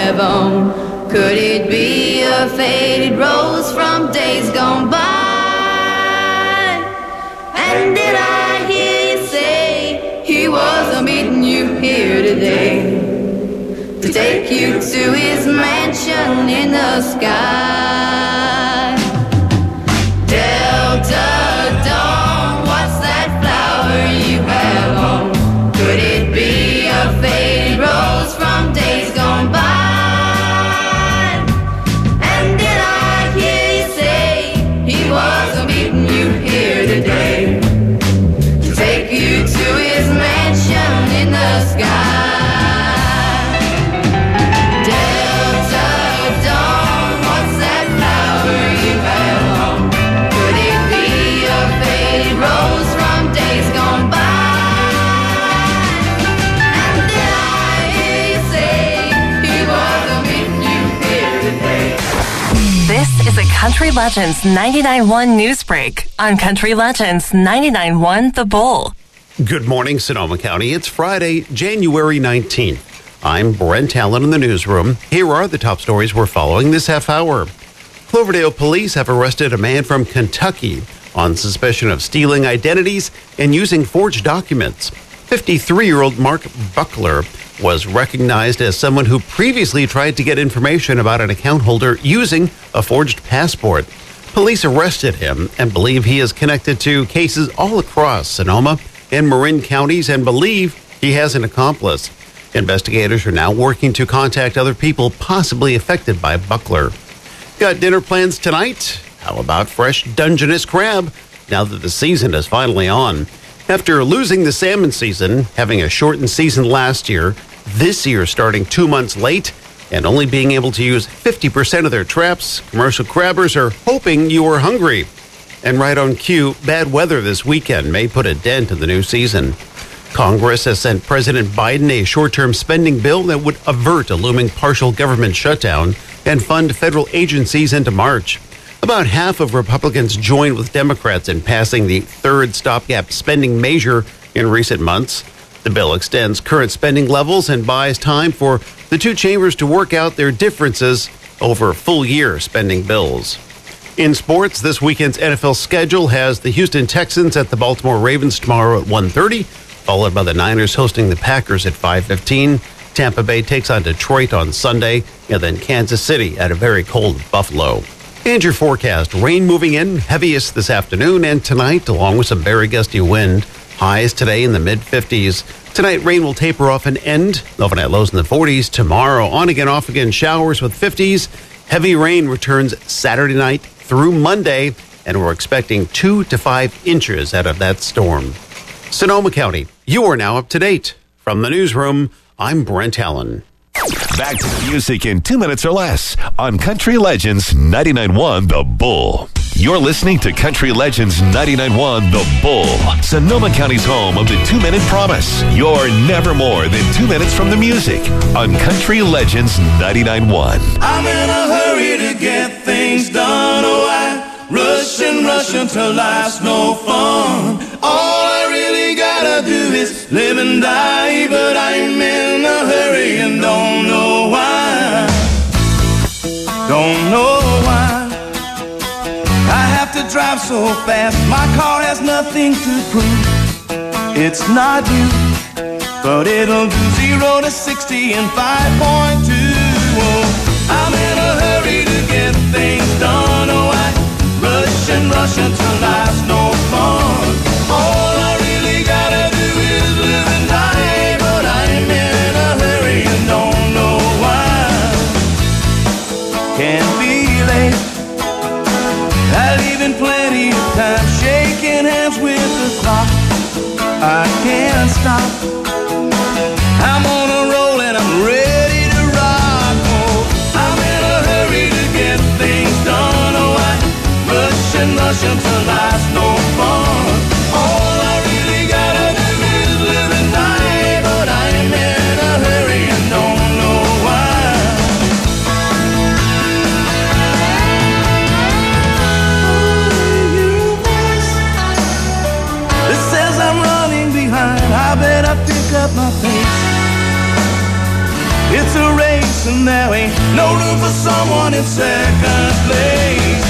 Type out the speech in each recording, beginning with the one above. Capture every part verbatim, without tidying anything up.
have on? Could it be a faded rose from days gone by? And did I hear you say he was meeting you here today to take you to his mansion in the sky? Delta Dawn, what's that flower you have on? Could it be a faded rose from days gone by? And did I hear you say he was meeting you here today to take you to his mansion in the sky? This is a Country Legends ninety-nine point one news break on Country Legends ninety-nine point one The Bull. Good morning, Sonoma County. It's Friday, January nineteenth. I'm Brent Allen in the newsroom. Here are the top stories we're following this half hour. Cloverdale police have arrested a man from Kentucky on suspicion of stealing identities and using forged documents. fifty-three-year-old Mark Buckler was recognized as someone who previously tried to get information about an account holder using a forged passport. Police arrested him and believe he is connected to cases all across Sonoma and Marin counties and believe he has an accomplice. Investigators are now working to contact other people possibly affected by Buckler. Got dinner plans tonight? How about fresh Dungeness crab now that the season is finally on? After losing the salmon season, having a shortened season last year, this year starting two months late, and only being able to use fifty percent of their traps, commercial crabbers are hoping you are hungry. And right on cue, bad weather this weekend may put a dent in the new season. Congress has sent President Biden a short-term spending bill that would avert a looming partial government shutdown and fund federal agencies into March. About half of Republicans joined with Democrats in passing the third stopgap spending measure in recent months. The bill extends current spending levels and buys time for the two chambers to work out their differences over full-year spending bills. In sports, this weekend's N F L schedule has the Houston Texans at the Baltimore Ravens tomorrow at one thirty, followed by the Niners hosting the Packers at five fifteen. Tampa Bay takes on Detroit on Sunday, and then Kansas City at a very cold Buffalo. And your forecast, rain moving in, heaviest this afternoon and tonight, along with some very gusty wind. Highs today in the mid-fifties. Tonight, rain will taper off and end. Overnight lows in the forties. Tomorrow, on again, off again showers with fifties. Heavy rain returns Saturday night through Monday, and we're expecting two to five inches out of that storm. Sonoma County, you are now up to date. From the newsroom, I'm Brent Allen. Back to the music in two minutes or less on Country Legends ninety-nine point one The Bull. You're listening to Country Legends ninety-nine point one The Bull, Sonoma County's home of the two-minute promise. You're never more than two minutes from the music on Country Legends ninety-nine point one. I'm in a hurry to get things done. Oh, I rush and rush until life's no fun. All I really gotta do is live and die, but I'm in a hurry and don't know why. Don't know why I have to drive so fast. My car has nothing to prove. It's not you, but it'll do zero to sixty in five point two. Oh, I'm in a hurry to get things done. Oh, I rush and rush until life's no fun. All I really gotta do is live and die, but I'm in a hurry and don't know why. Can't be late. I leave in plenty of time, shaking hands with the clock. I can't stop. I'm on a roll and I'm ready to rock. Oh, I'm in a hurry to get things done. Oh, I rush and rush until life's no fun. All I really gotta do is live and die, but I'm in a hurry and don't know why. It says I'm running behind. I better pick up my pace. It's a race and there ain't no room for someone in second place.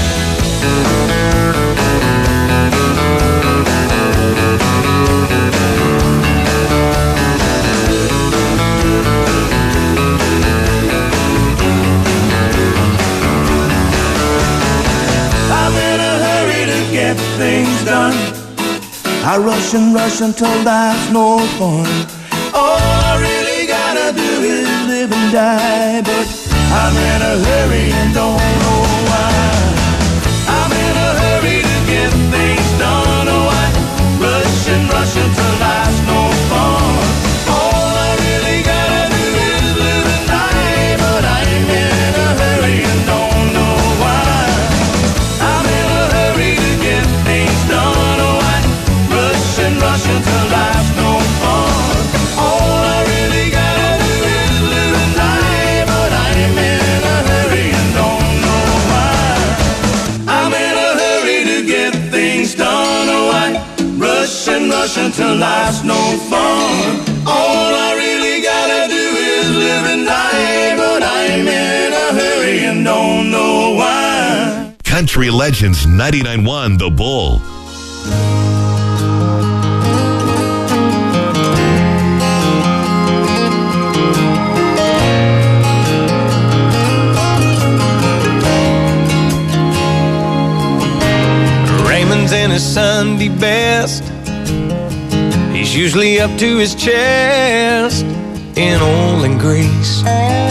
I'm in a hurry to get things done. I rush and rush until there's no fun. All I really gotta do is live and die, but I'm in a hurry and don't know why. I'm in a hurry to get things done. Oh, I rush and rush until there's no fun. All I really gotta do is live and die, but I'm in a hurry and don't know why. I'm in a hurry to get things done. Oh, I rush and rush until there's no fun. All I really gotta do is live and die, but I'm in a hurry and don't know why. I'm in a hurry to get things done. Oh, I rush and rush until life's no fun. All I really gotta do is live and die, but I'm in a hurry and don't know why. Country Legends ninety-nine point one The Bull. Raymond's in his Sunday best. He's usually up to his chest in oil and grease.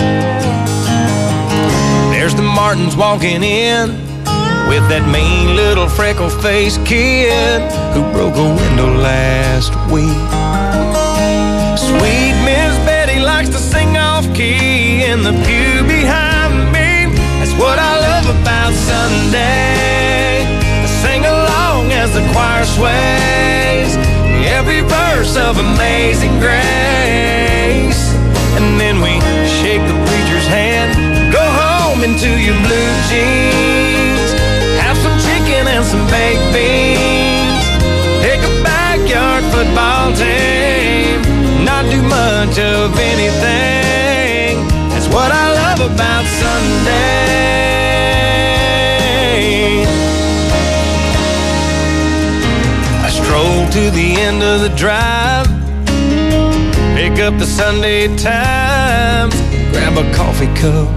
There's the Martins walking in with that mean little freckle-faced kid who broke a window last week. Sweet Miss Betty likes to sing off-key in the pew behind me. That's what I love about Sunday. I sing along as the choir sways every verse of Amazing Grace. And then we shake the preacher's hand, go home into your blue jeans, have some chicken and some baked beans, pick a backyard football team, not do much of anything. That's what I love about Sunday. I stroll to the end of the drive, pick up the Sunday Times, grab a coffee cup.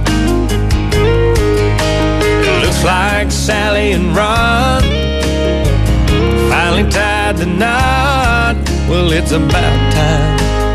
It looks like Sally and Ron finally tied the knot. Well, it's about time.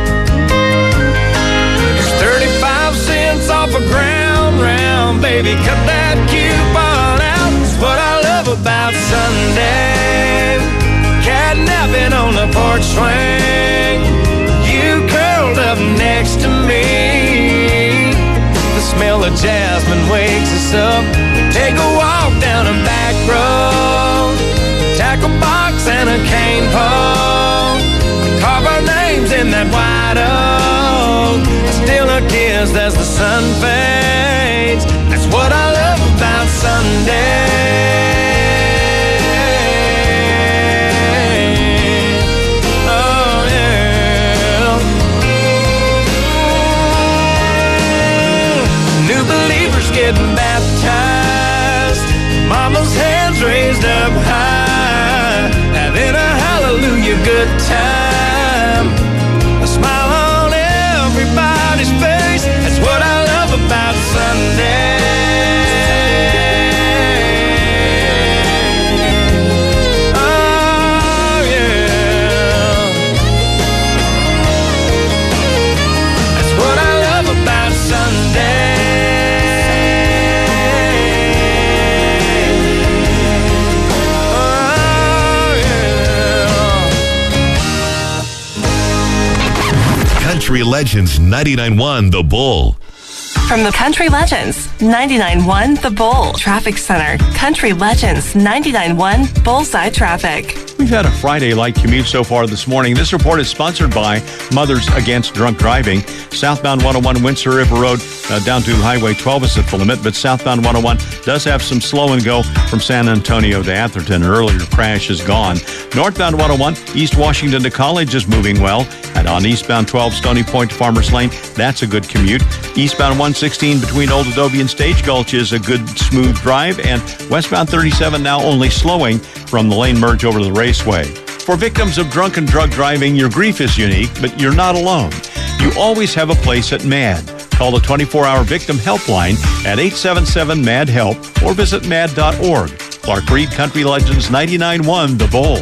There's thirty-five cents off a ground round, baby, cut that coupon out. It's what I love about Sunday. Catnapping on the porch swing, you curled up next to me. The smell of jasmine wakes us up. We take a walk down a back road, tackle box and a cane pole, carve our names in that white oak. I steal a kiss as the sun fades. That's what I love about Sunday. Getting baptized, mama's hands raised up high, having a hallelujah good time, a smile on everybody's face. That's what I love about Sunday. Oh yeah, that's what I love about Sunday. Country Legends ninety-nine point one The Bull. From the Country Legends ninety-nine point one The Bull Traffic Center, Country Legends ninety-nine point one Bullseye Traffic. We've had a Friday-like commute so far this morning. This report is sponsored by Mothers Against Drunk Driving. Southbound one oh one Windsor River Road uh, down to Highway twelve is at the limit, but southbound one oh one does have some slow and go from San Antonio to Atherton. An earlier crash is gone. Northbound one oh one East Washington to College is moving well. And on eastbound twelve Stony Point to Farmers Lane, that's a good commute. Eastbound one sixteen between Old Adobe and Stage Gulch is a good smooth drive. And westbound thirty-seven now only slowing from the lane merge over to the Raceway. For victims of drunk and drug driving, your grief is unique, but you're not alone. You always have a place at MAD. Call the twenty-four hour victim helpline at eight seven seven M A D HELP or visit mad dot org. Clark Reed, Country Legends ninety-nine point one The Bull.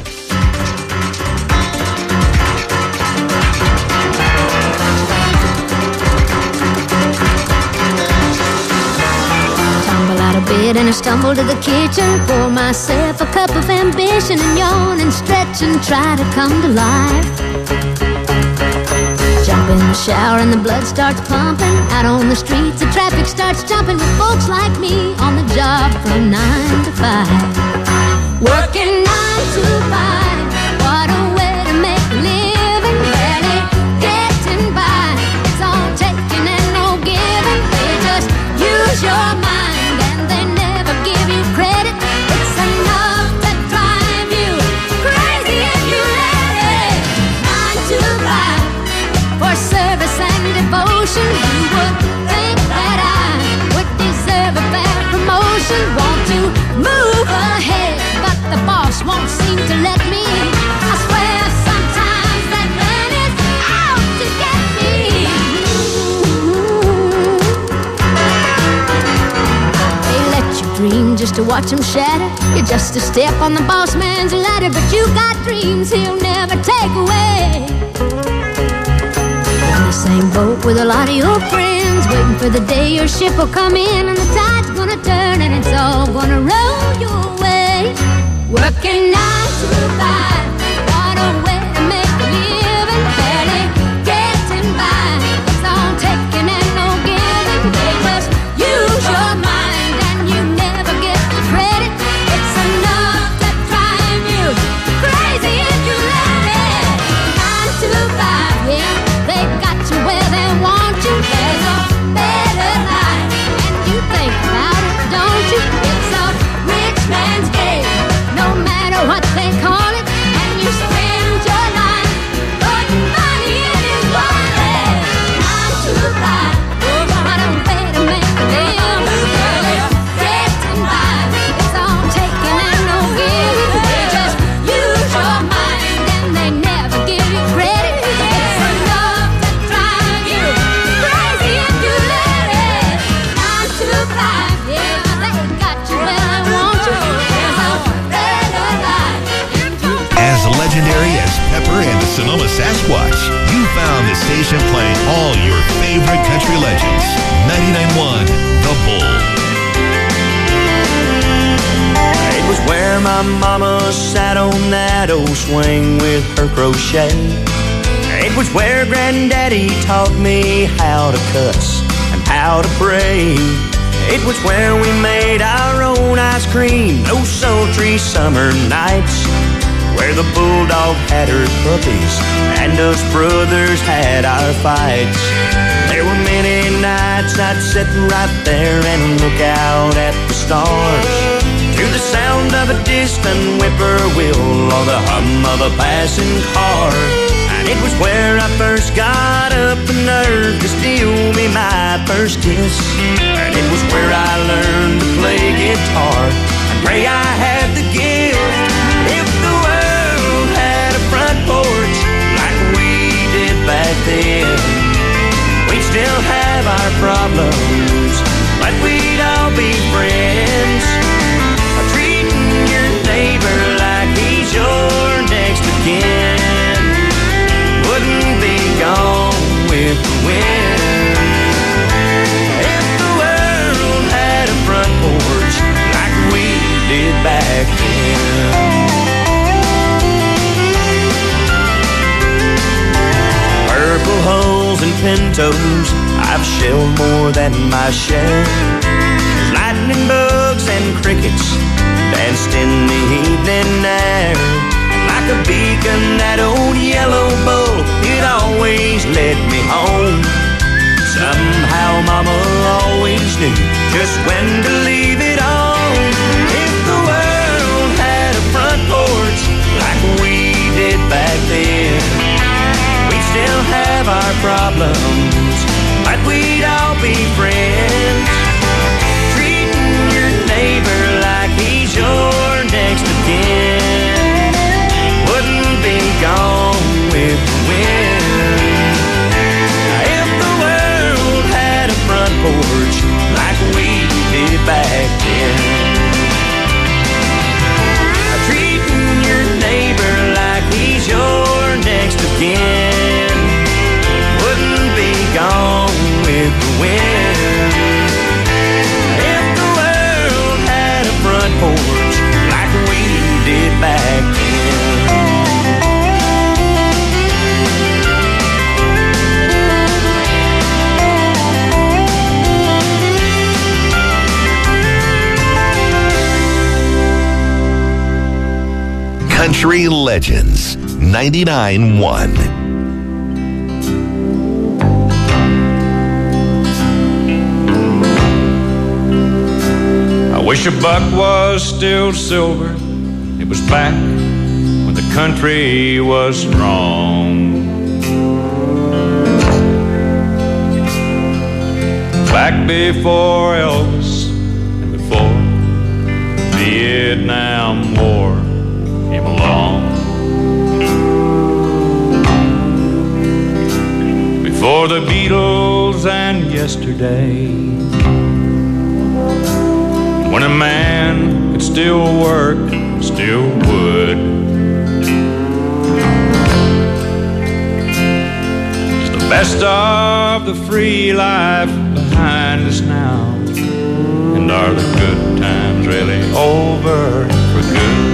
Bed and I stumble to the kitchen, pour myself a cup of ambition and yawn and stretch and try to come to life. Jump in the shower and the blood starts pumping. Out on the streets the traffic starts jumping with folks like me on the job from nine to five. Working nine to five, what a way to make a living. Barely getting by, it's all taking and no giving. They just use your mind. You would think that I would deserve a fair promotion. Want to move ahead, but the boss won't seem to let me. I swear sometimes that man is out to get me. They let you dream just to watch him shatter. You're just a step on the boss man's ladder, but you got dreams he'll never take away. Same boat with a lot of your friends, waiting for the day your ship will come in and the tide's gonna turn and it's all gonna roll your way. Working nine to five, what a way to make a living. Barely getting by, it's all taking and no giving. They just use your mind and you never get the credit. It's enough to drive you crazy if you let it. Nine to five, yeah, they've got where they want you. There's a better life, and you think about it, don't you? It's a rich man's game, no matter what they call it. And you spend your life putting money in his wallet. Nine to five, what a way to make a living. Getting by, it's all taking and no giving. They just use your mind and they never give you credit. It's enough to drive you crazy if you let it. Nine to five, yeah, they got you where they want you. There's a better life. As legendary as Pepper and the Sonoma Sasquatch, you found the station playing all your favorite country legends. ninety-nine point one The Bull. It was where my mama sat on that old swing with her crochet. It was where Granddaddy taught me how to cuss and how to pray. It was where we made our own ice cream those sultry summer nights, where the bulldog had her puppies and us brothers had our fights. There were many nights I'd sit right there and look out at the stars, to the sound of a distant whippoorwill or the hum of a passing car. And it was where I first got up the nerve to steal me my first kiss. And it was where I learned to play guitar and pray I had the gift. If the world had a front porch like we did back then, we'd still have our problems, but we'd all be friends. Treating your neighbor like he's your next of kin wouldn't be gone with the wind. If the world had a front porch like we did back then. Purple holes and pin mosquitoes, I've shelled more than my share. Lightning bugs and crickets danced in the evening air. Like a beacon, that old yellow bull, it always led me home. Somehow Mama always knew just when to leave it on. If the world had a front porch like we did back then, we'd still have our problems, but we'd all be friends. Treating your neighbor like he's your next of kin wouldn't be gone with the wind. If the world had a front porch like we did back then, treating your neighbor like he's your next of kin wouldn't be gone with the wind. If the world had a front porch like we did back then. Country Legends ninety-nine point one. I wish a buck was still silver. It was back when the country was strong. Back before Elvis and before the Vietnam War came along. Before the Beatles and yesterday, when a man could still work, still would. It's the best of the free life behind us now, and are the good times really over for good?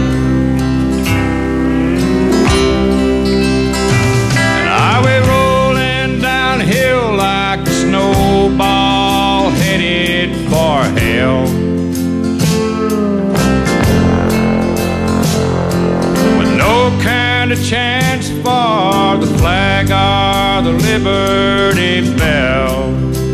And are we rolling downhill like a snowball headed for hell? No kind of chance for the flag or the Liberty Bell.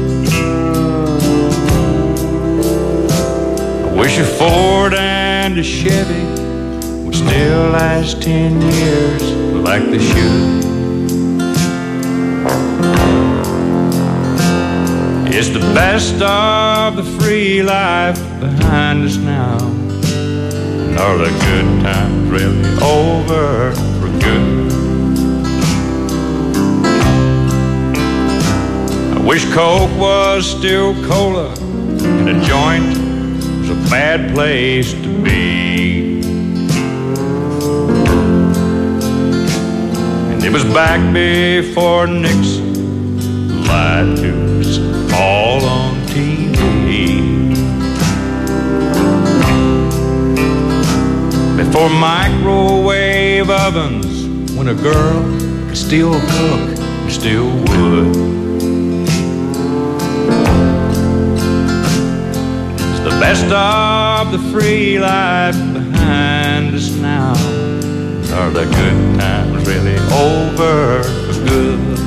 I wish a Ford and a Chevy would still last ten years like they should. It's the best of the free life behind us now, and are the good times really over for good? I wish Coke was still cola and a joint was a bad place to be. And it was back before Nixon lied to us all on T V. Before microwave ovens, when a girl could still cook and still would. It's the best of the free life behind us now, are the good times really over for good?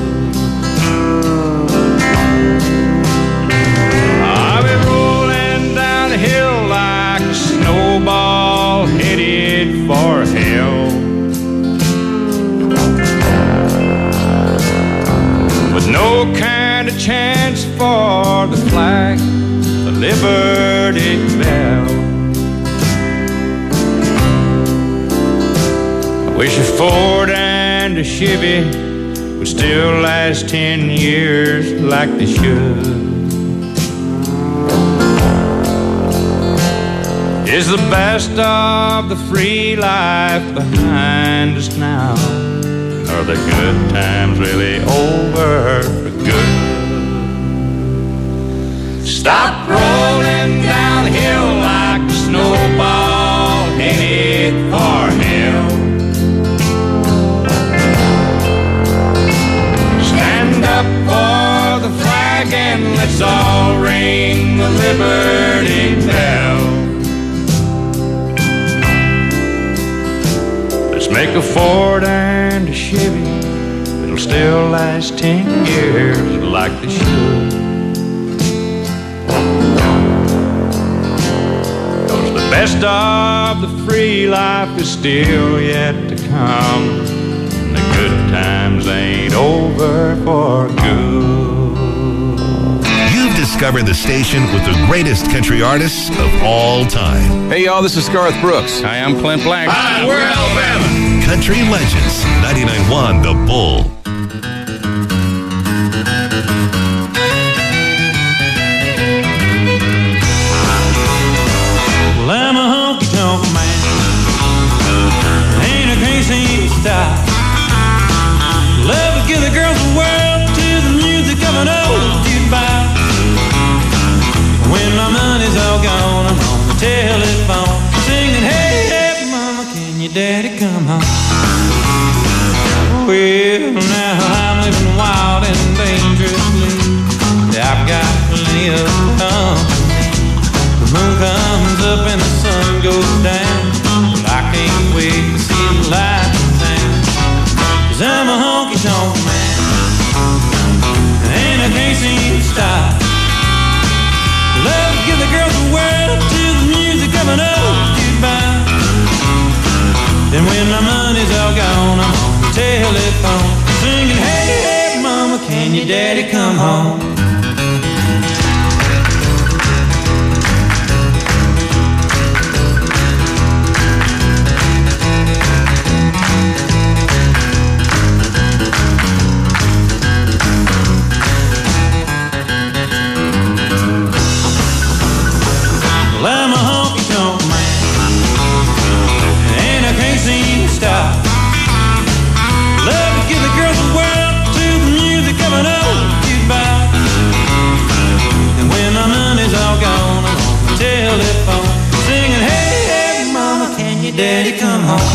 Are we rolling down the hill like a snowball headed for hell? With no kind of chance for the flag, the Liberty Bell. I wish a Ford and a Chevy would still last ten years like they should. Is the best of the free life behind us now, are the good times really over for good? Stop rolling downhill like a snowball headed for hell. Stand up for and let's all ring the Liberty Bell. Let's make a Ford and a Chevy that'll still last ten years like they should. Cause the best of the free life is still yet to come. And the good times ain't over for good. You've discovered the station with the greatest country artists of all time. Hey, y'all, this is Garth Brooks. Hi, I'm Clint Black. Hi, we're Alabama. Country Legends, ninety-nine point one The Bull. Well, I'm a honky-tonk man. Ain't a crazy style. Love to give the girls the world to the music of an old jukebox. When my money's all gone, I'm on the telephone singing, hey, hey, mama, can your daddy come home? Well, now I'm living wild and dangerously. I've got plenty of company. The moon comes up and the sun goes down. But I can't wait to see the light in town. Cause I'm a honky-tonk man, and I can't seem to stop. Love to give the girls the world to the music of an old jukebox. Then when my money's all gone, I'm on the telephone singing, hey, hey, mama, can your daddy come home? Well, I'm a honky-tonk man, and I can't seem to stop. Love to give the girls the world to the music of an old jukebox. And when my money's all gone, I'm on the telephone singing, hey, hey, mama, can your daddy come home?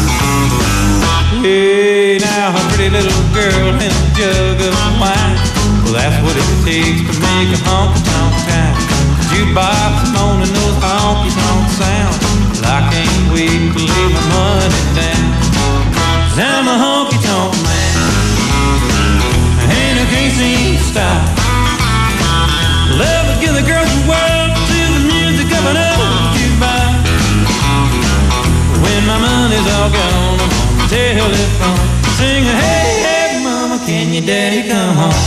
Hey, now a pretty little girl and a jug of wine. Well, that's what it takes to make a honky-tonk town. Jukebox moaning those honky-tonk sounds. Well, I can't wait to lay my money down. Cause I'm a honky-tonk man, and I can't seem to stop. Love to give the girls the world to the music of an old jukebox. When my money's all gone, I'm on the telephone singing, hey, hey, mama, can your daddy come home?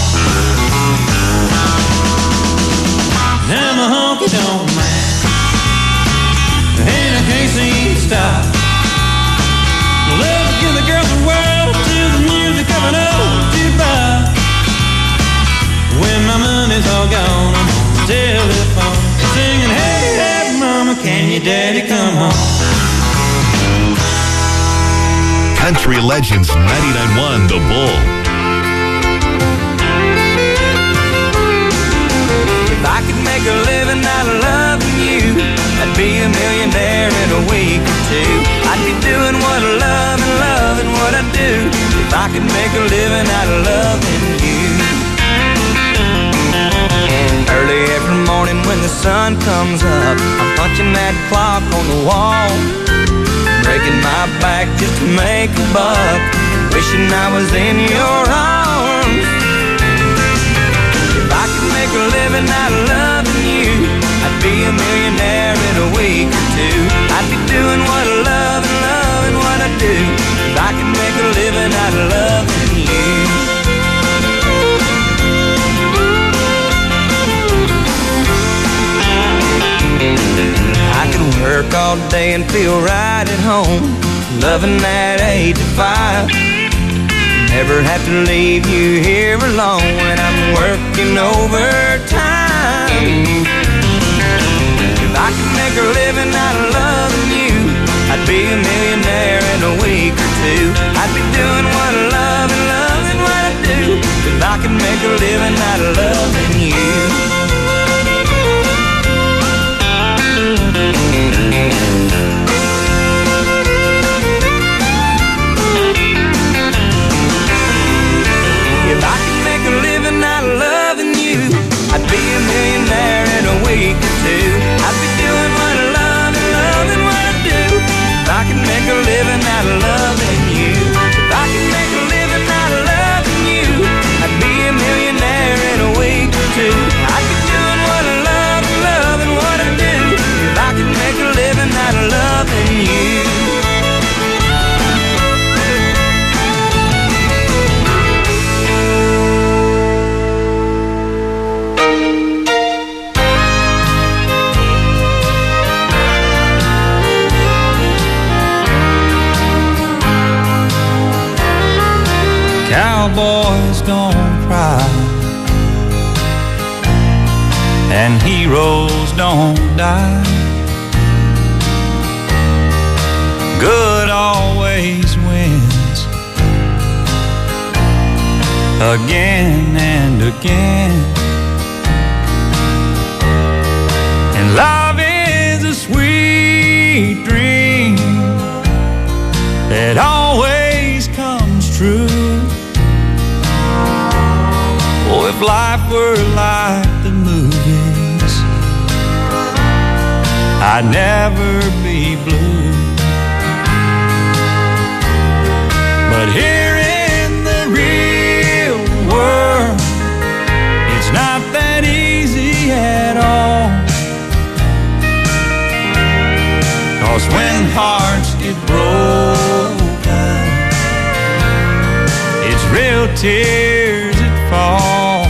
I'm a honky-tonk man, and I can't seem to stop. Love to give the girls the world to the music of an old jukebox. When my money's all gone, I'm on the telephone singing, hey, hey, mama, can your daddy come home? Country Legends, ninety-nine point one The Bull. If I could make a living out of loving you, I'd be a millionaire in a week or two. I'd be doing what I love and loving what I do. If I could make a living out of loving you. Early every morning when the sun comes up, I'm punching that clock on the wall, breaking my back just to make a buck, wishing I was in your arms. If I could make a living out of loving you, I'd be a millionaire in a week or two. I'd be doing what I love and loving what I do. If I could make a living out of loving you. I could work all day and feel right at home, loving that eight to five. Never have to leave you here alone when I'm working overtime. If I could make a living out of loving you, I'd be a millionaire in a week or two. I'd be doing what I love and loving what I do. If I could make a living out of loving you. If I could make a living out of loving you, and heroes don't die. Good always wins, again and again. And love is a sweet dream that always comes true. Oh, if life were like the movies, I'd never be blue. But here in the real world, it's not that easy at all. 'Cause when hearts get broken, it's real tears that fall.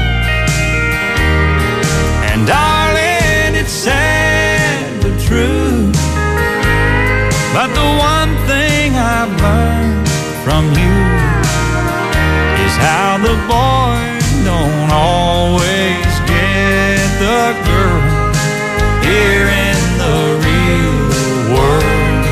And darling, it's sad but true. But the one thing I've learned from you is how the boy don't always get the girl here in the real world.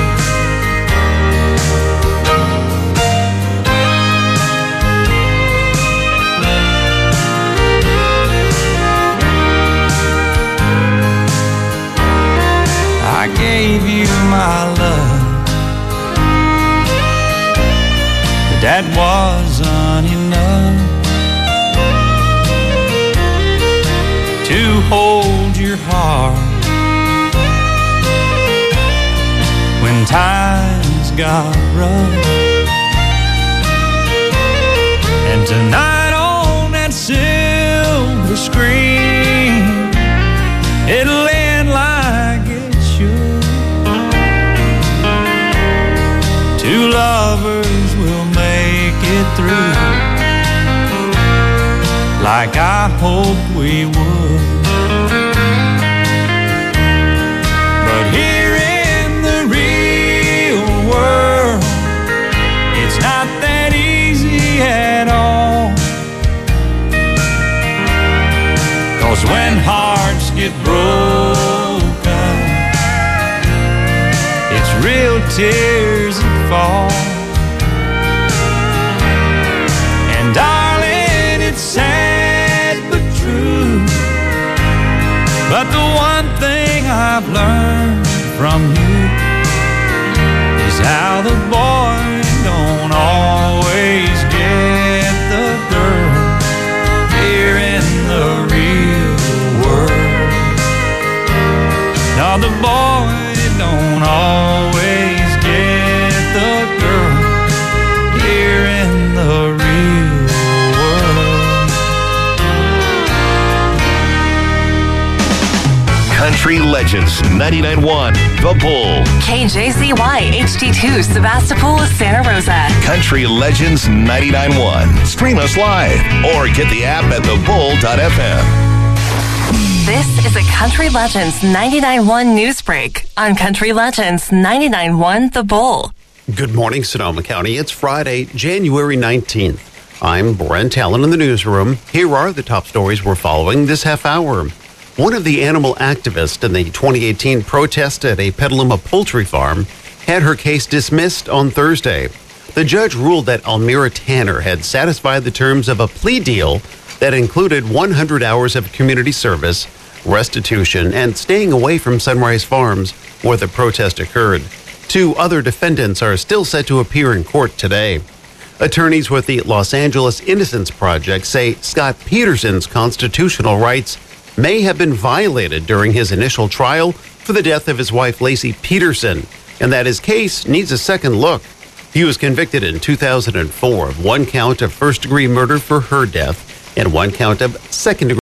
I gave you my love, but that wasn't enough to hold your heart when times got rough. And tonight on that silver screen, it'll end like it should. Two lovers will make it through like I hoped we would. But here in the real world, it's not that easy at all. 'Cause when hearts get broken, it's real tears that fall. And darling, it's sad but true. But the one thing I've learned from you is how the boy don't always get the girl here in the real world. Now the boy don't always get the girl here in the real world. Country Legends ninety-nine point one The Bull. K J Z Y H D two Sebastopol, Santa Rosa. Country Legends ninety-nine point one. Stream us live or get the app at the bull dot f m. This is a Country Legends ninety-nine point one news break on Country Legends ninety-nine point one The Bull. Good morning, Sonoma County. It's Friday, January nineteenth. I'm Brent Allen in the newsroom. Here are the top stories we're following this half hour. One of the animal activists in the twenty eighteen protest at a Petaluma poultry farm had her case dismissed on Thursday. The judge ruled that Almira Tanner had satisfied the terms of a plea deal that included one hundred hours of community service, restitution, and staying away from Sunrise Farms, where the protest occurred. Two other defendants are still set to appear in court today. Attorneys with the Los Angeles Innocence Project say Scott Peterson's constitutional rights may have been violated during his initial trial for the death of his wife, Lacey Peterson, and that his case needs a second look. He was convicted in two thousand four of one count of first-degree murder for her death and one count of second-degree